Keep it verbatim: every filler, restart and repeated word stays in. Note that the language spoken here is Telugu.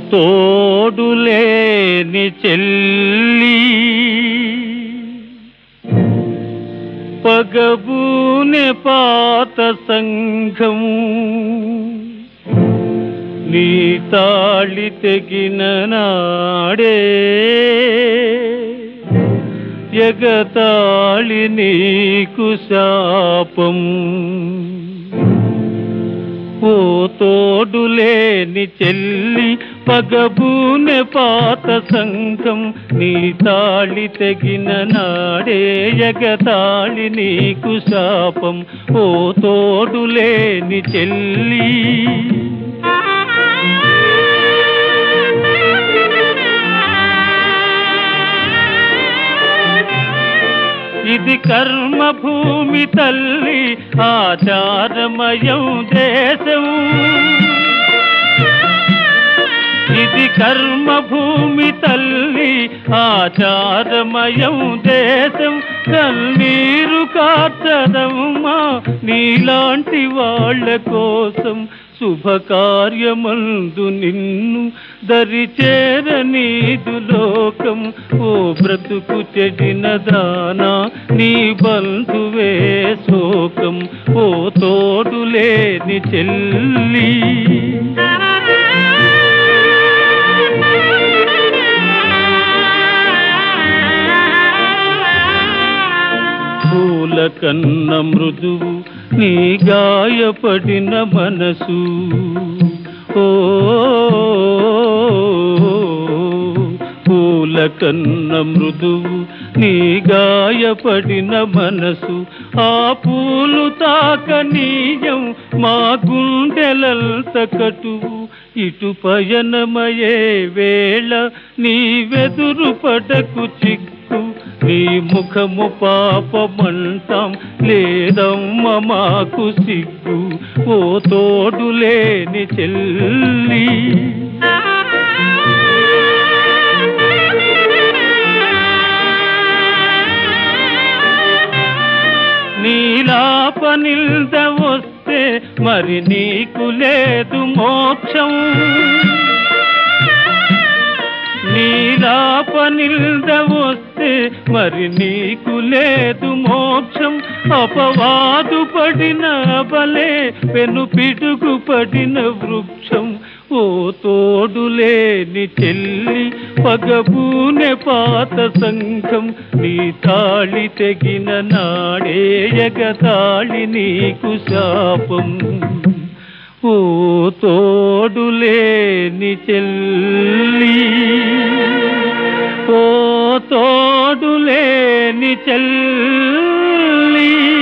తోడులేని చెల్లి పగబూనె పాత సంఘం నీ తాళి తెగిన నాడే ఎగతాళి నీకు శాపం. ఓ తోడులేని చెల్లి పగబూనె పాత సంఘం నీ తాళి తెగిన నాడే ఎగతాళి నీకు శాపం. ఓ తోడులేని చెల్లి ఇది కర్మభూమి తల్లి ఆచారమయం దేశం. ఇది కర్మభూమి తల్లి ఆచారమయం దేశం. కన్నీరు కార్చదమ్మా నీలాంటి వాళ్ళ కోసం. శుభకార్యమందు నిన్ను దరిచేర నీదు లోకం. ఓ బ్రతుకు చెడిన దానా నీ బంధువే శోకం. ఓ తోడులేని చెల్లి పూల కన్న మృదువు నీ గాయపడిన మనసు. ఓ పూల కన్న మృదువు నీ గాయపడిన మనసు. ఆ పూలు తాకనీయం మా గుండెలంత కటువు. ఇటు పయనమయే వేళ నీ వెదురు పడకు చిక్కు. నీ ముఖము పాపమంటాం లేదమ్మ మాకు సిగ్గు. ఓ తోడులేని చెల్లి నీలాపనిల్ద వస్తే మరి నీకు లేదు మోక్షం. నీలాపనిల్ద వస్తే మరి నీకు లేదు మోక్షం. అపవాదు పడిన బలే పెను పిడుగు పడిన వృక్షం. ఓ తోడులేని చెల్లి పగబూనె పాత సంఘం నీ తాళి తెగిన నాడే ఎగతాళి నీకు శాపం. ఓ తోడులేని చెల్లి ఓ తోడులేని చెల్లి.